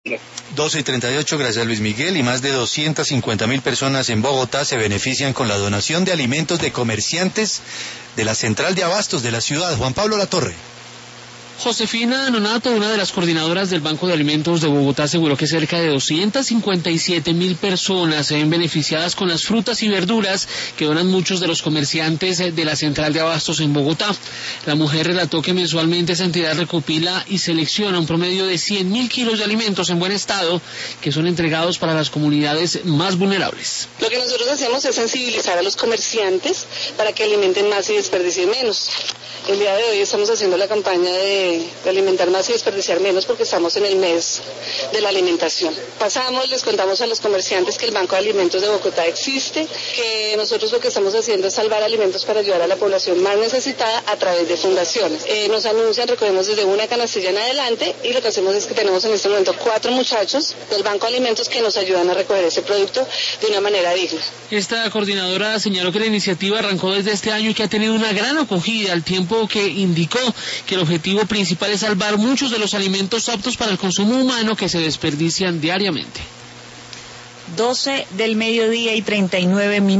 12:38, gracias Luis Miguel, y más de 250.000 personas en Bogotá se benefician con la donación de alimentos de comerciantes de la central de abastos de la ciudad. Juan Pablo Latorre. Josefina Nonato, una de las coordinadoras del Banco de Alimentos de Bogotá, aseguró que cerca de 257.000 personas se ven beneficiadas con las frutas y verduras que donan muchos de los comerciantes de la central de abastos en Bogotá. La mujer relató que mensualmente esa entidad recopila y selecciona un promedio de 100.000 kilos de alimentos en buen estado que son entregados para las comunidades más vulnerables. Lo que nosotros hacemos es sensibilizar a los comerciantes para que alimenten más y desperdicien menos. El día de hoy estamos haciendo la campaña de alimentar más y desperdiciar menos porque estamos en el mes de la alimentación. Les contamos a los comerciantes que el Banco de Alimentos de Bogotá existe, que nosotros lo que estamos haciendo es salvar alimentos para ayudar a la población más necesitada a través de fundaciones. Nos anuncian, recogemos desde una canastilla en adelante, y lo que hacemos es que tenemos en este momento 4 muchachos del Banco de Alimentos que nos ayudan a recoger ese producto de una manera digna. Esta coordinadora señaló que la iniciativa arrancó desde este año y que ha tenido una gran acogida, al tiempo que indicó que el objetivo principal es salvar muchos de los alimentos aptos para el consumo humano que se desperdician diariamente. 12 del mediodía y 39 minutos.